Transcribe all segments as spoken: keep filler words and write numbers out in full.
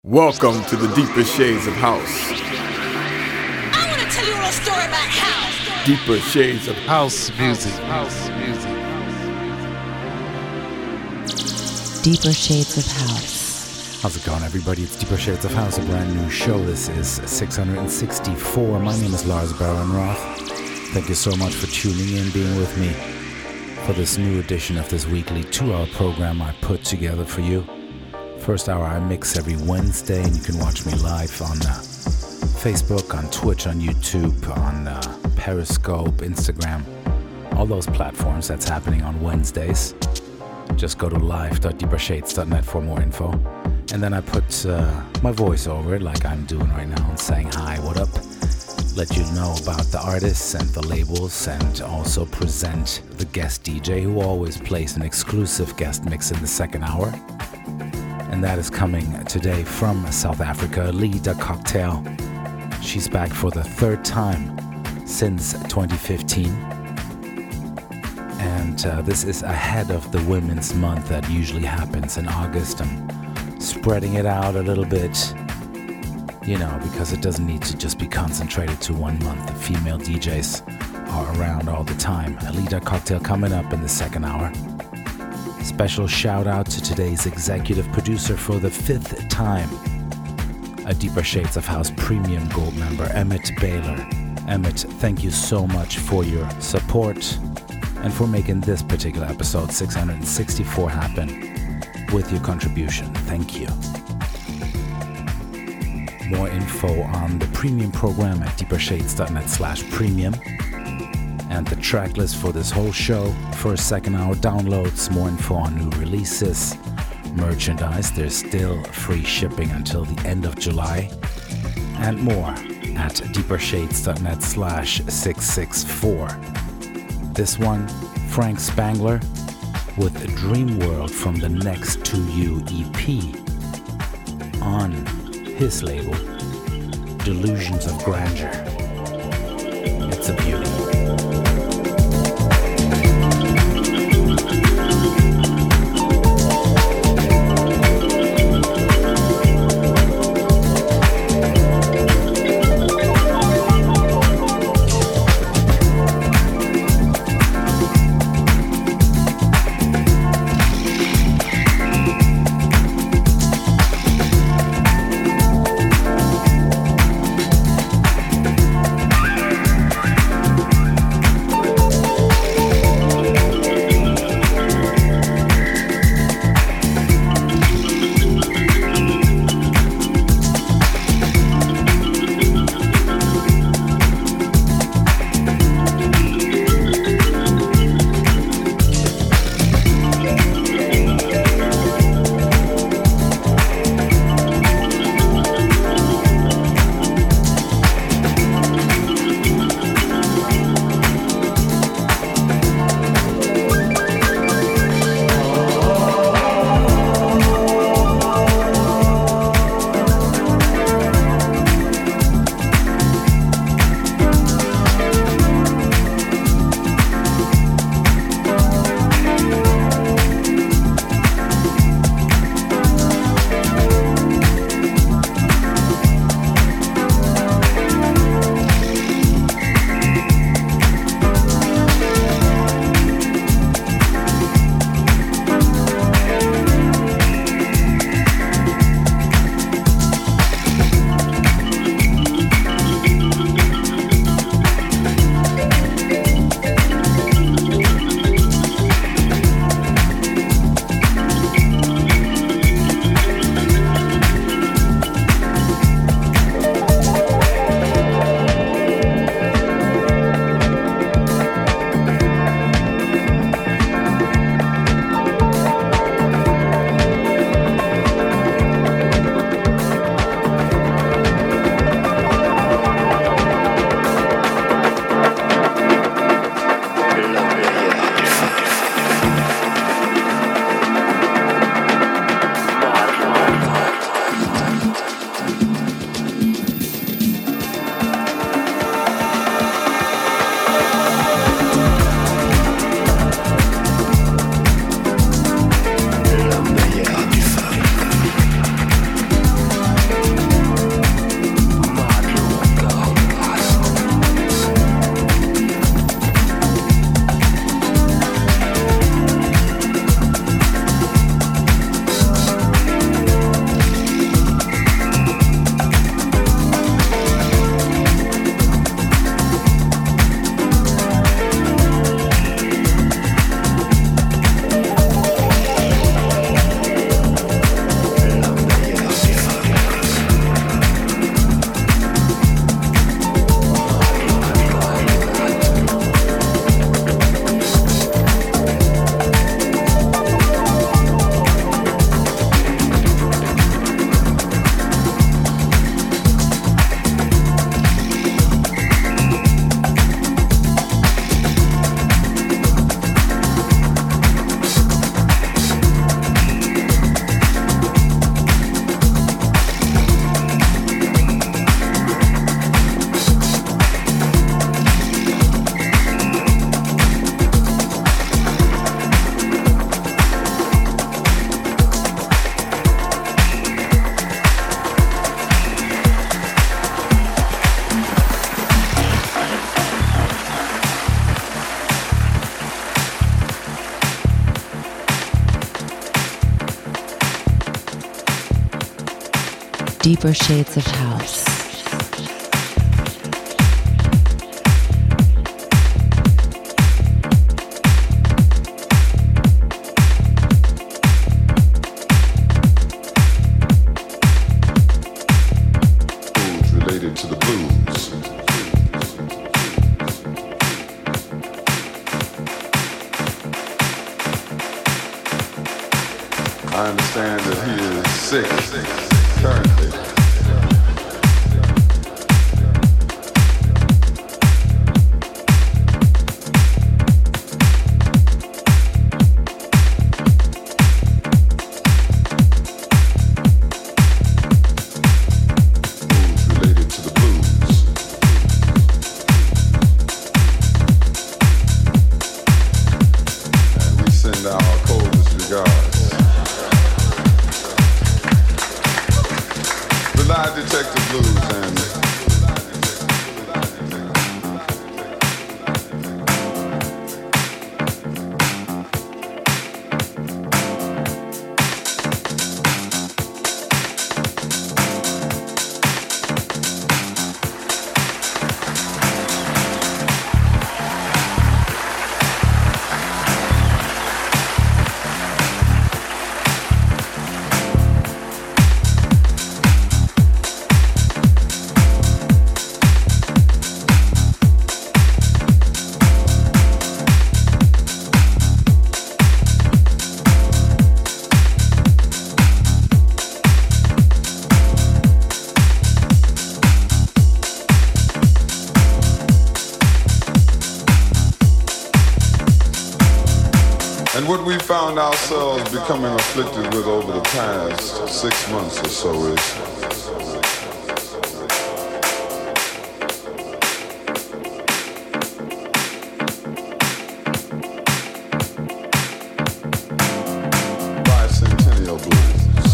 Welcome to the deeper shades of house. I want to tell you a little story about house. Deeper shades of House music. House music. Deeper Shades of House. How's it going, everybody? It's Deeper Shades of House, a brand new show. This is six hundred sixty-four. My name is Lars Baron-Roth. Thank you so much for tuning in, being with me for this new edition of this weekly two-hour program I put together for you. First hour I mix every Wednesday, and you can watch me live on uh, Facebook, on Twitch, on YouTube, on uh, Periscope, Instagram, all those platforms. That's happening on Wednesdays. Just go to live dot deeper shades dot net for more info. And then I put uh, my voice over it like I'm doing right now and saying hi, what up? Let you know about the artists and the labels, and also present the guest D J who always plays an exclusive guest mix in the second hour. And that is coming today from South Africa, Lida Cocktail. She's back for the third time since twenty fifteen. And uh, this is ahead of the Women's Month that usually happens in August. I'm spreading it out a little bit, you know, because it doesn't need to just be concentrated to one month. The female D Js are around all the time. Lida Cocktail coming up in the second hour. Special shout out to today's executive producer for the fifth time, a Deeper Shades of House Premium Gold member, Emmett Baylor. Emmett, thank you so much for your support and for making this particular episode six hundred sixty-four happen with your contribution. Thank you. More info on the premium program at deeper shades dot net slash premium. And the track list for this whole show, first, second hour downloads, more info on new releases, merchandise. There's still free shipping until the end of July, and more at deeper shades dot net slash six six four. This one, Frank Spangler with Dream World from the Next to You E P on his label, Delusions of Grandeur. It's a beauty. Deeper Shades of House. Related to the blues. I understand that he is sick currently. Detective Blues and And what we found ourselves becoming afflicted with over the past six months or so is bicentennial blues.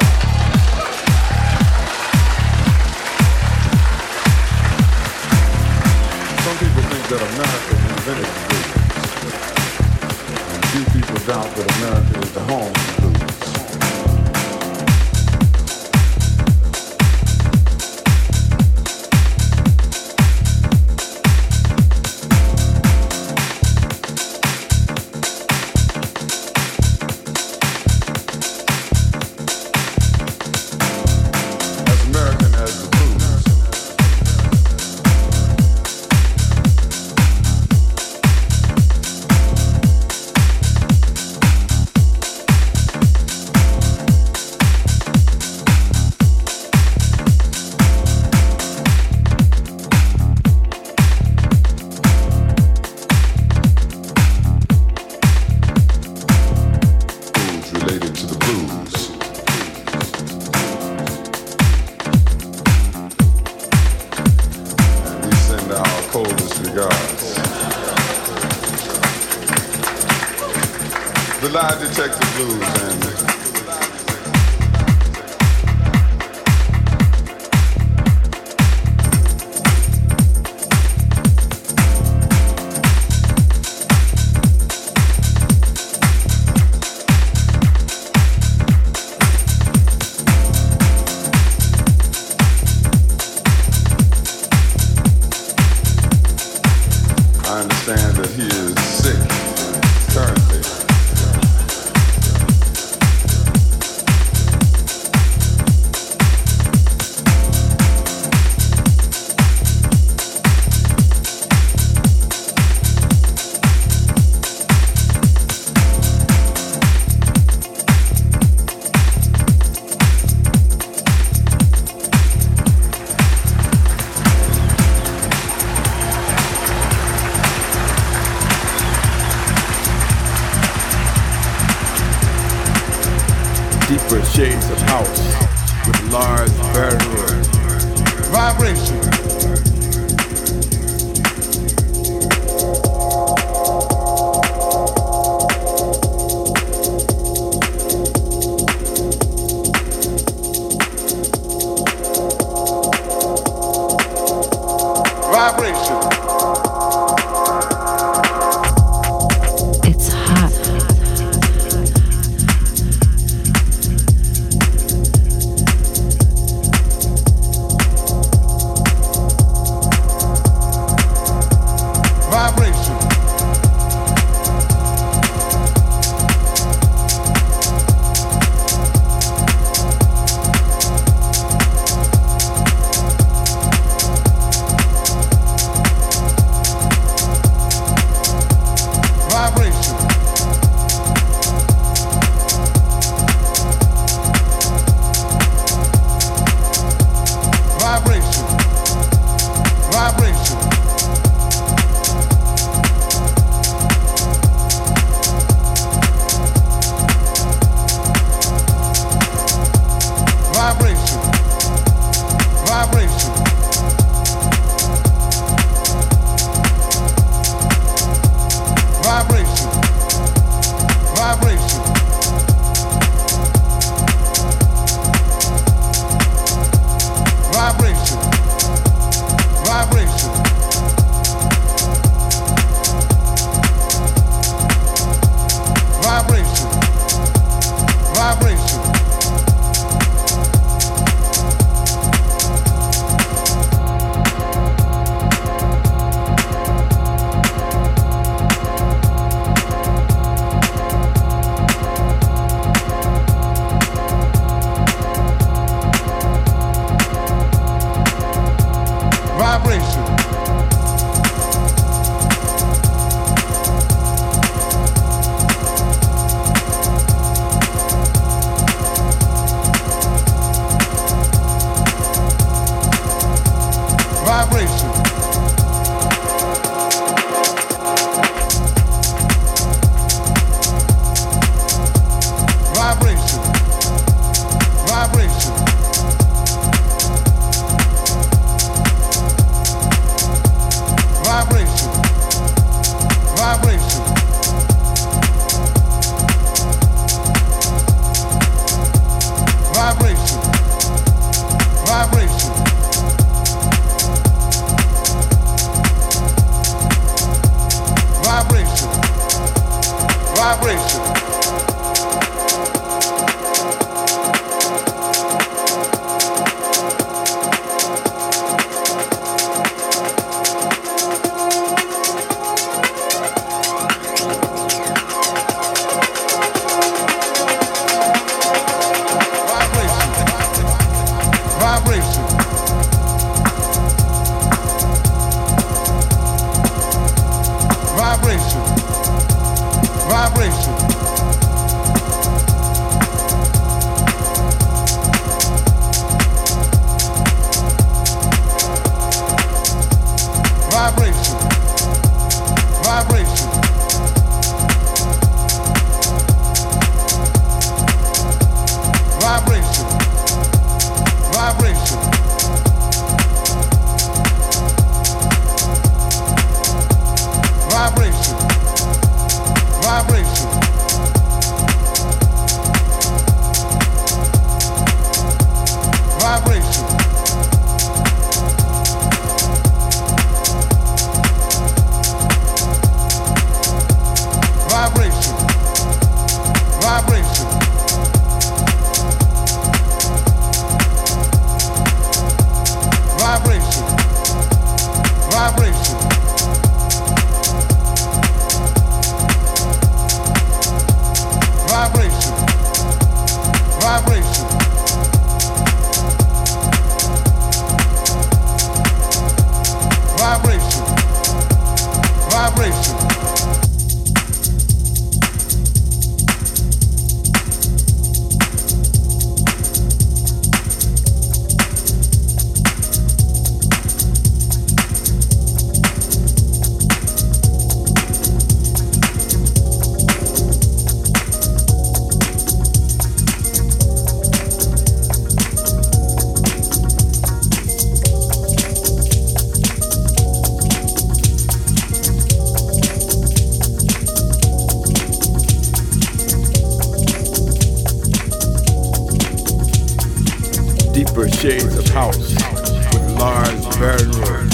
Some people think that America invented the blues. Few people doubt that America is the home of the blues. As American as the blues. The Lie Detective Blues and I understand that he is sick currently. Deeper Shades of House with Lars Barrow. Vibration. Vibration. It's hot. vibration, vibration, vibration. Vibration, vibration, vibration, vibration, vibration, vibration, vibration. Vibration, vibration, vibration, vibration, vibration, vibration, vibration, vibration. Deeper shades of house with Lars Bernroth.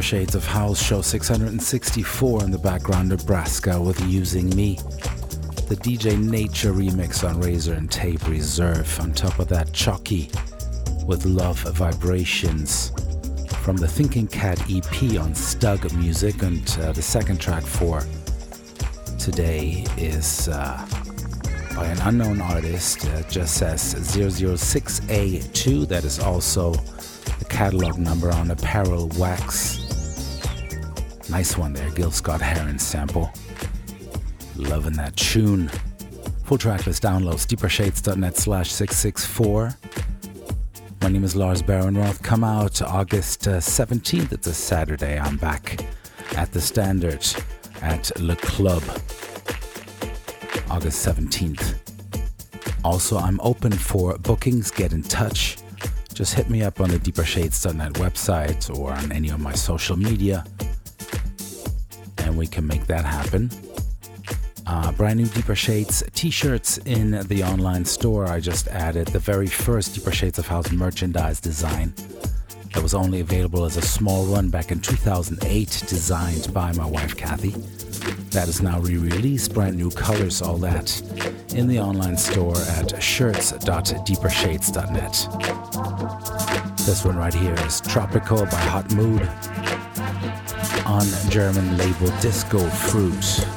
Shades of House, show six hundred sixty-four in the background, Nebraska with Using Me. The D J Nature remix on Razor and Tape Reserve. On top of that, Chucky with Love Vibrations from the Thinking Cat E P on Stug Music. And uh, the second track for today is uh, by an unknown artist. Uh, just says zero zero six A two. That is also the catalog number on Apparel Wax. Nice one there, Gil Scott-Heron sample. Loving that tune. Full tracklist downloads, deepershades.net slash 664. My name is Lars Barenroth. Come out August uh, seventeenth. It's a Saturday. I'm back at the Standard at Le Club. August seventeenth. Also, I'm open for bookings. Get in touch. Just hit me up on the deepershades dot net website or on any of my social media, and we can make that happen. Uh, brand new Deeper Shades t-shirts in the online store. I just added the very first Deeper Shades of House merchandise design that was only available as a small run back in two thousand eight, designed by my wife Kathy. That is now re-released, brand new colors, all that in the online store at shirts dot deepershades dot net. This one right here is Tropical by Hot Mood on German label Disco Fruit.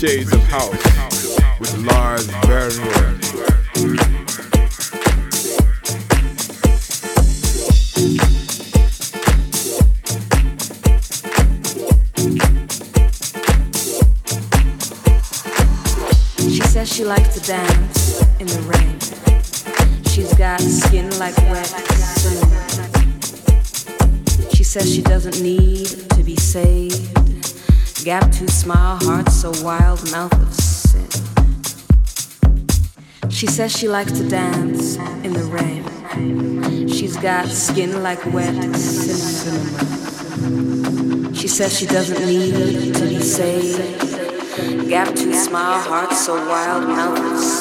Shades of House with Lars Bernward. She says she likes to dance in the rain. She's got skin like wet cinnamon. She says she doesn't need to be saved. Gap tooth smile, heart so wild, mouth of sin. She says she likes to dance in the rain. She's got skin like wet cinnamon. She says she doesn't need to be saved. Gap tooth smile, heart so wild, mouth of sin.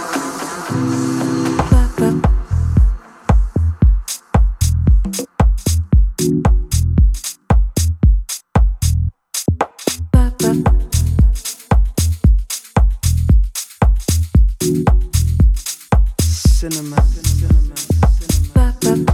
Cinema, cinema, cinema.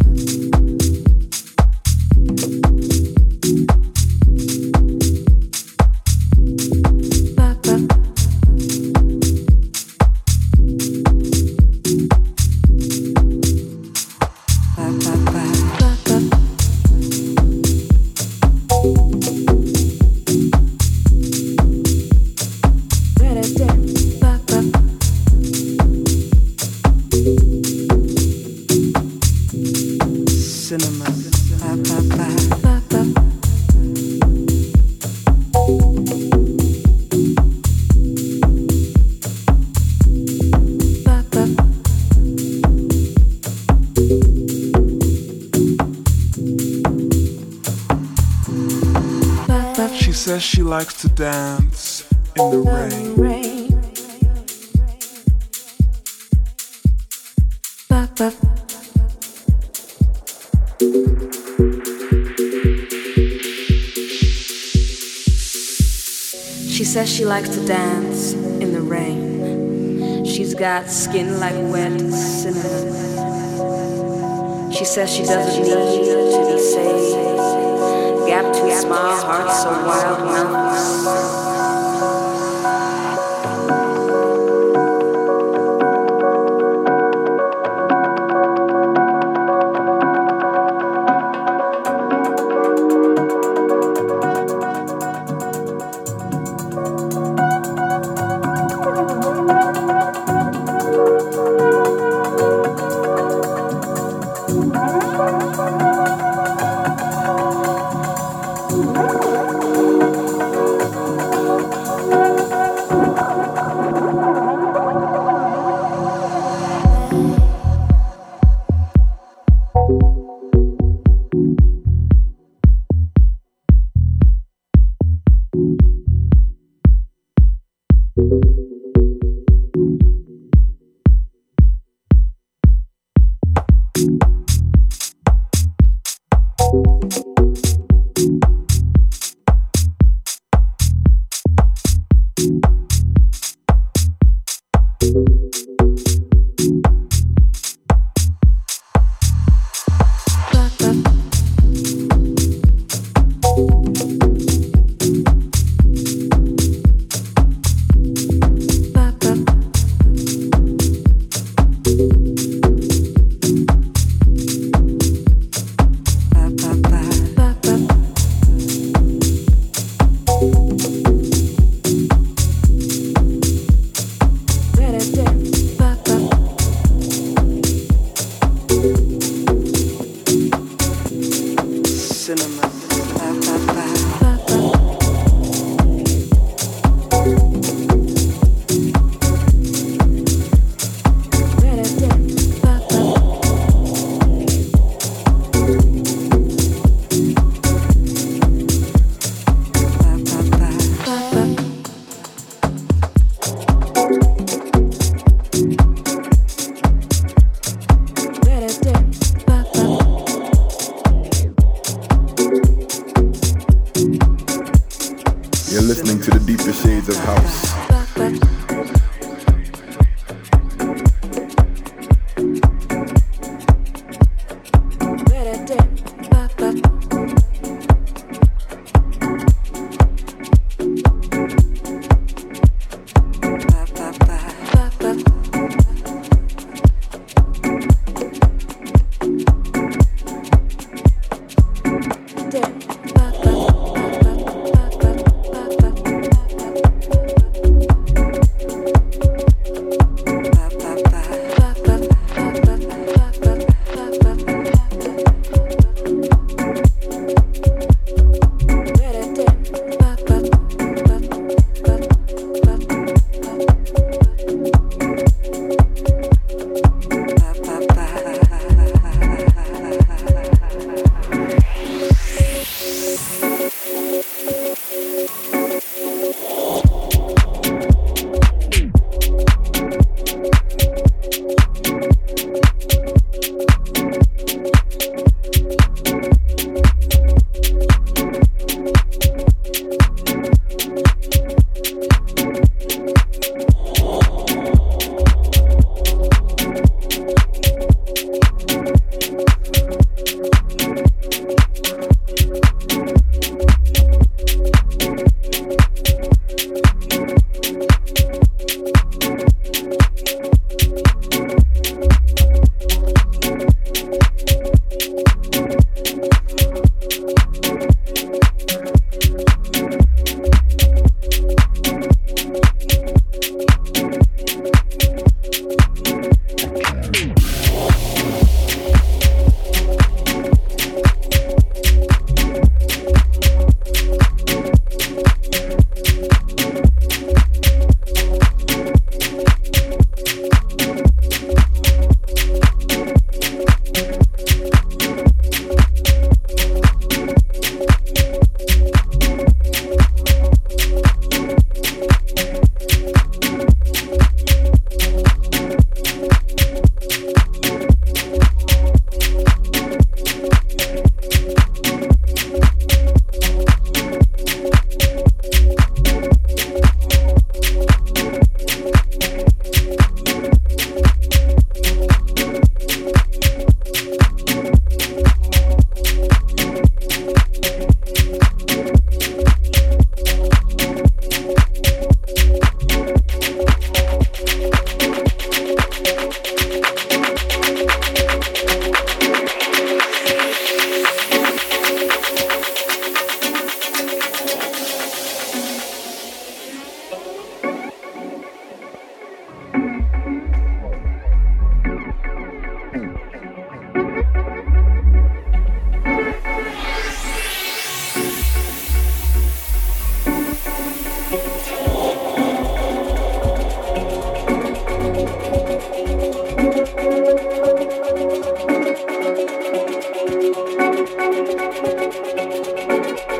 She says she likes to dance in the rain. She says she likes to dance in the rain. She's got skin like wet cinnamon. She says she doesn't need to be saved. Gap tooth smile, heart so wild, mouth.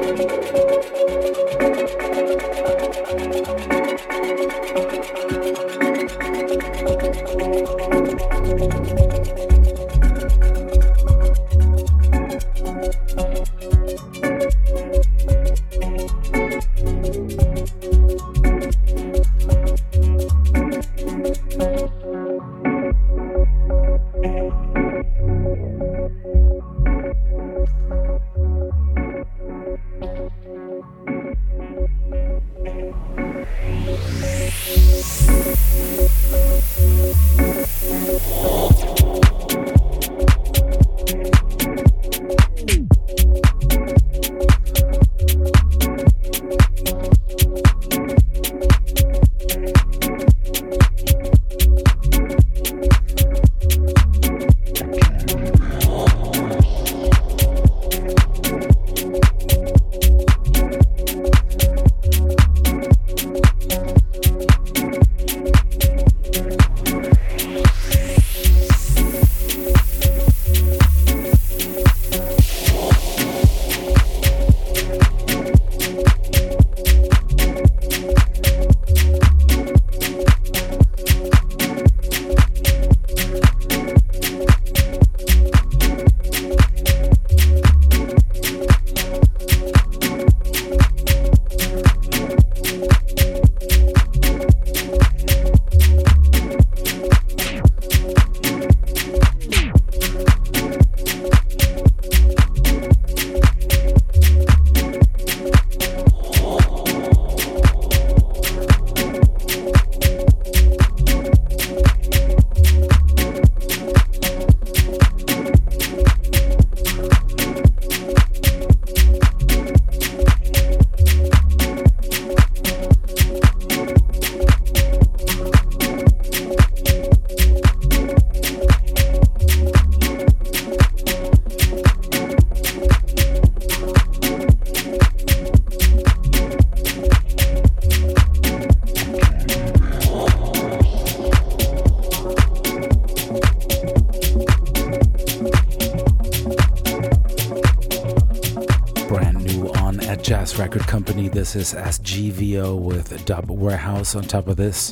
Record Company. This is S G V O with Dub Warehouse on top of this.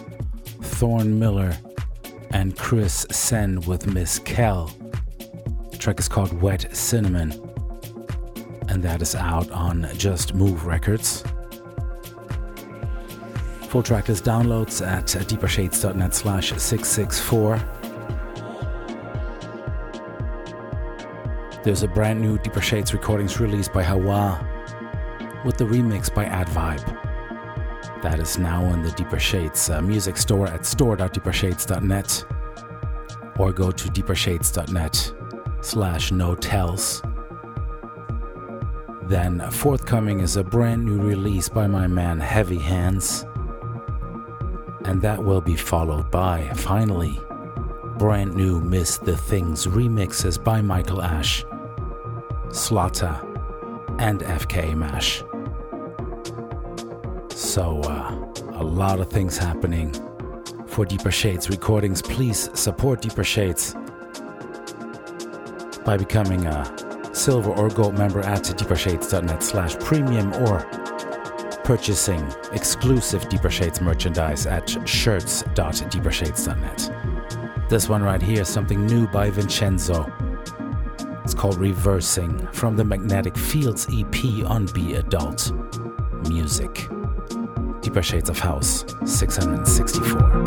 Thorn Miller and Chris Sen with Miss Kell. The track is called Wet Cinnamon, and that is out on Just Move Records. Full tracklist downloads at deepershades.net slash 664. There's a brand new Deeper Shades recordings released by Hawa with the remix by Advibe. That is now in the Deeper Shades uh, music store at store dot deeper shades dot net, or go to deepershades.net slash no tells. Then forthcoming is a brand new release by my man Heavy Hands, and that will be followed by, finally, brand new Miss the Things remixes by Michael Ash, Slaughter, and F K Mash. So, uh, a lot of things happening for Deeper Shades recordings. Please support Deeper Shades by becoming a silver or gold member at deepershades.net slash premium, or purchasing exclusive Deeper Shades merchandise at shirts dot deepershades dot net. This one right here is something new by Vincenzo. It's called Reversing, from the Magnetic Fields E P on Be Adult Music. Deeper Shades of House, six sixty-four.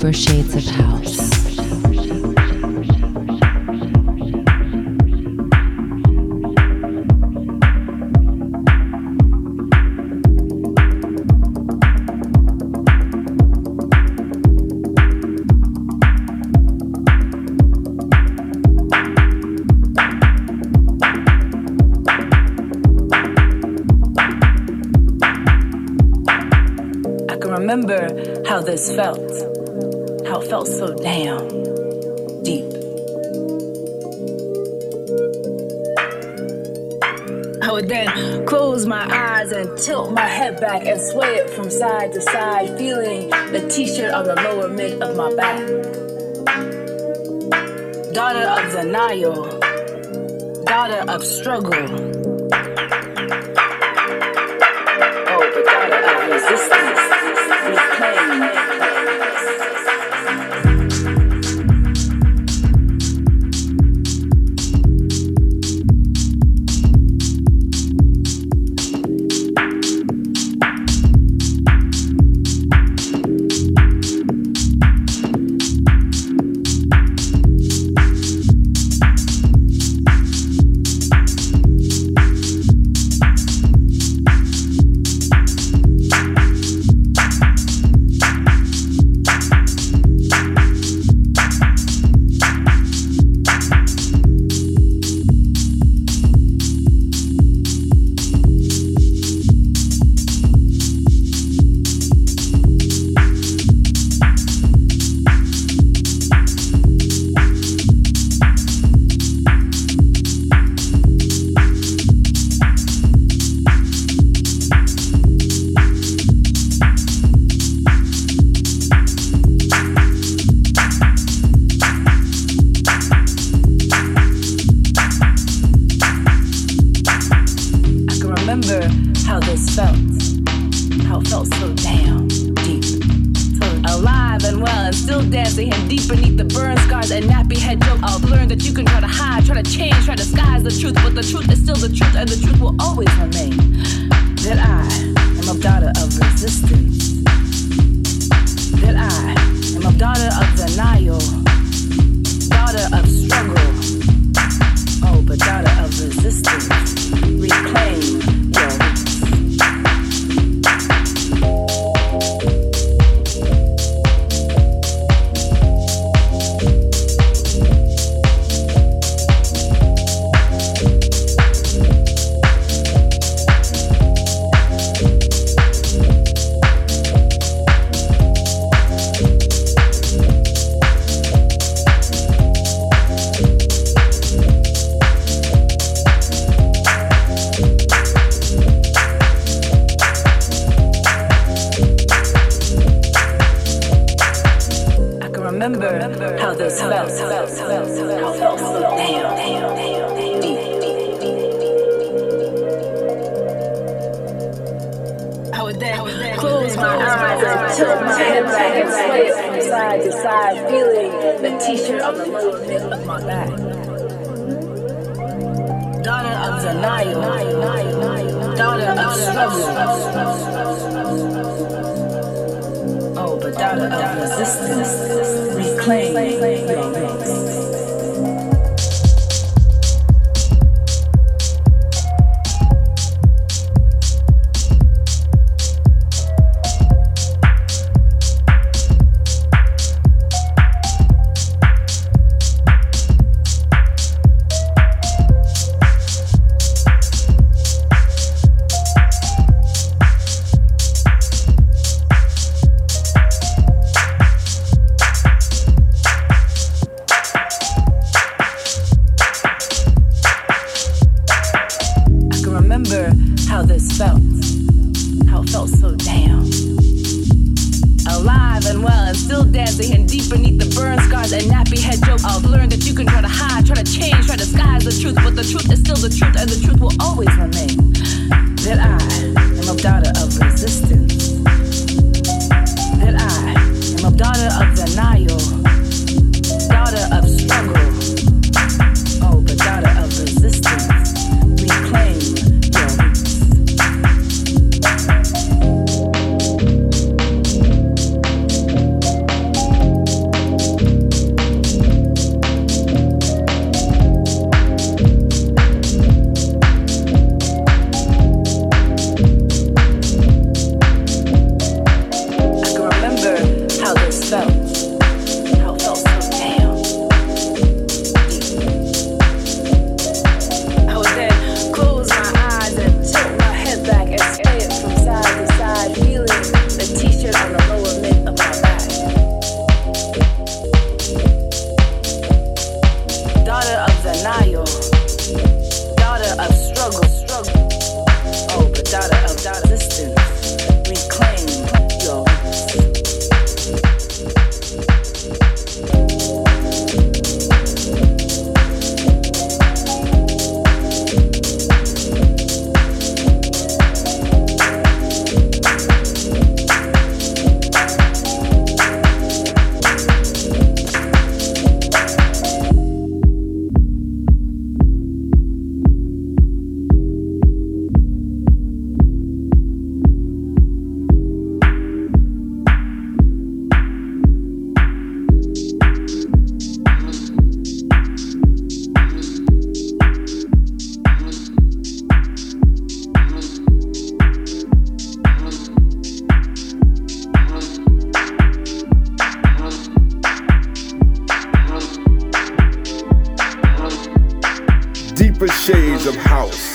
Deeper Shades of House. Remember how this felt, how it felt so damn deep. I would then close my eyes and tilt my head back and sway it from side to side, feeling the t-shirt on the lower mid of my back. Daughter of the Nile, daughter of struggle. Oh, but daughter of resistance. age of house.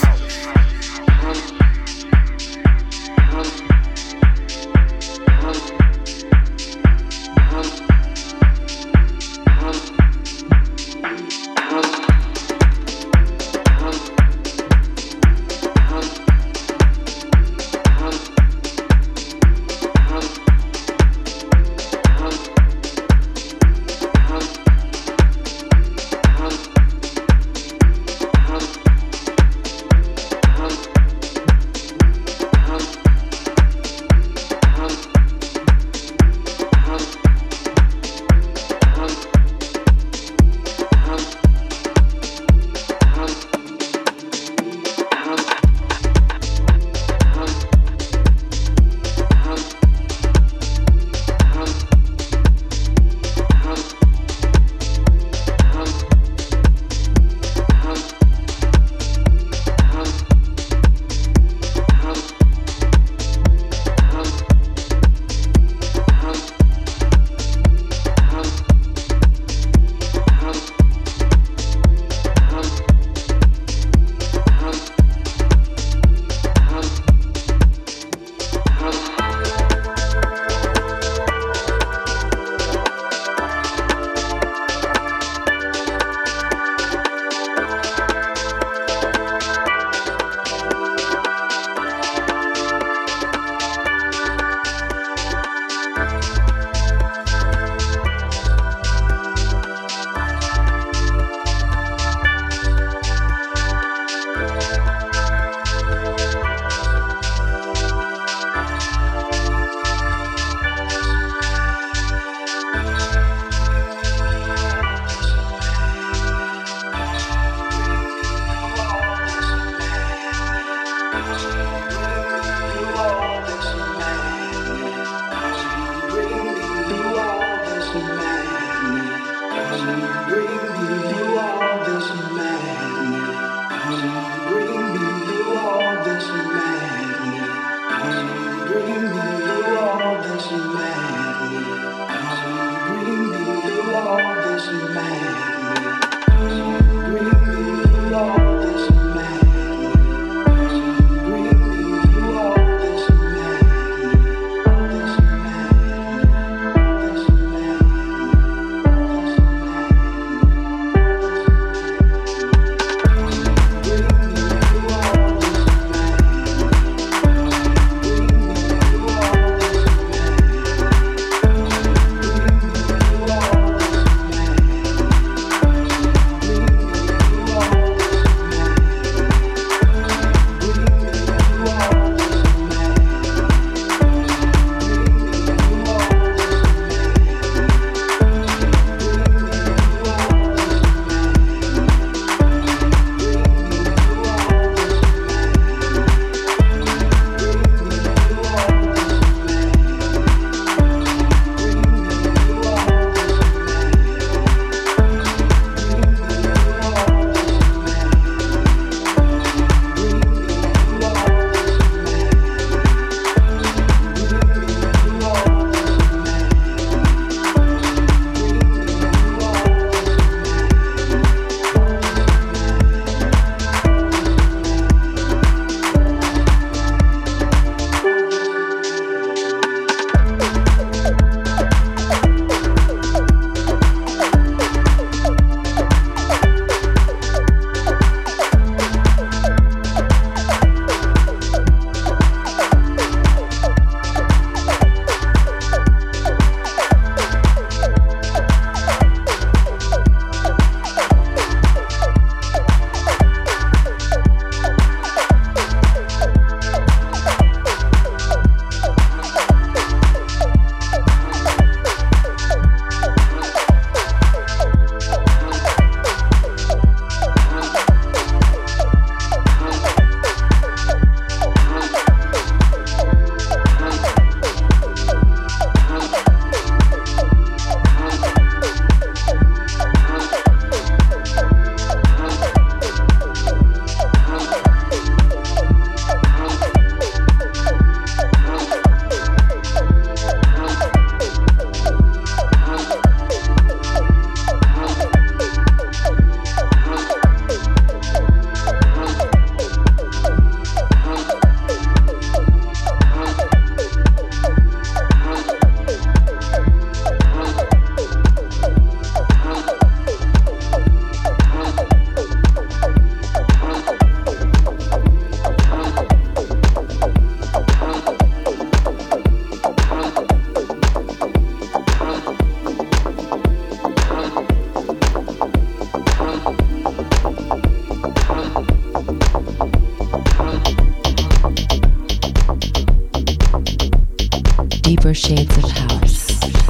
Deeper Shades of House.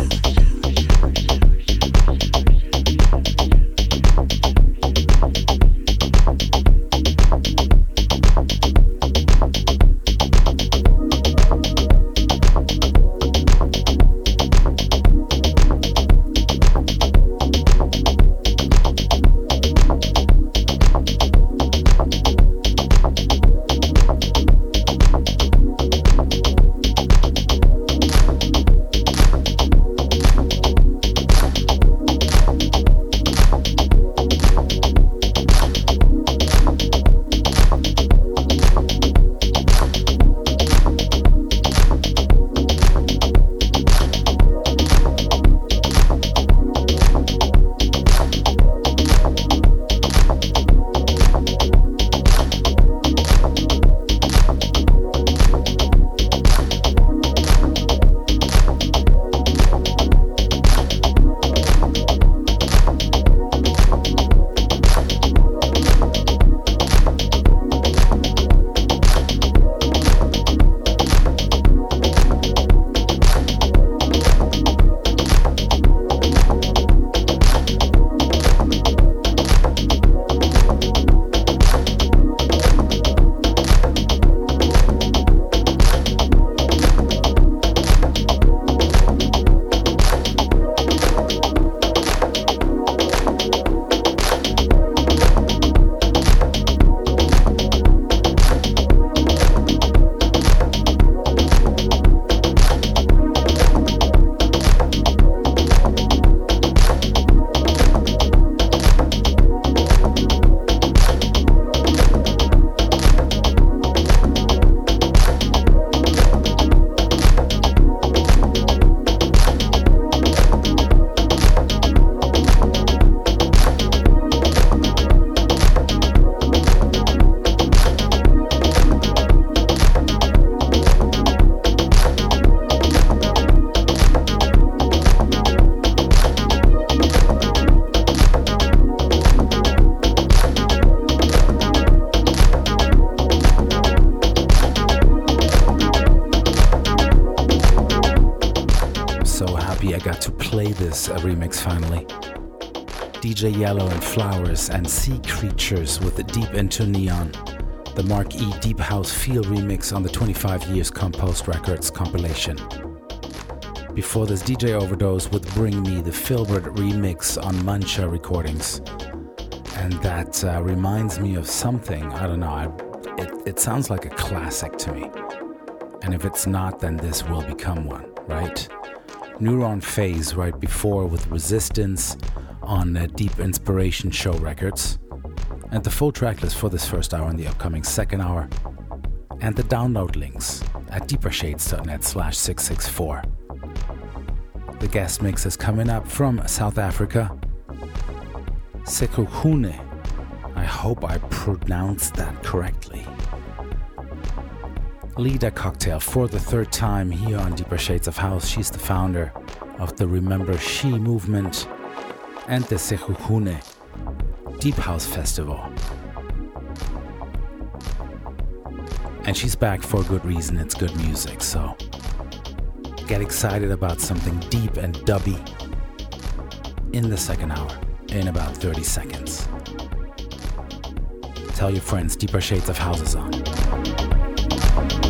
This a remix finally. D J Yellow and Flowers and Sea Creatures with Deep Into Neon, the Mark E Deep House Feel remix on the twenty-five Years Compost Records compilation. Before this, D J Overdose with Bring Me, the Filbert remix on Mancha Recordings. And that uh, reminds me of something, I don't know, I, it, it sounds like a classic to me. And if it's not, then this will become one, right? Neuron Phase right before with Resistance on uh, Deep Inspiration Show Records. And the full tracklist for this first hour and the upcoming second hour. And the download links at deepershades.net slash 664. The guest mix is coming up from South Africa. Sekhukhune. I hope I pronounced that correctly. Lida Cocktail for the third time here on Deeper Shades of House. She's the founder of the Remember She movement and the Sekhukhune Deep House Festival. And she's back for a good reason. It's good music, so get excited about something deep and dubby in the second hour in about thirty seconds. Tell your friends Deeper Shades of House is on.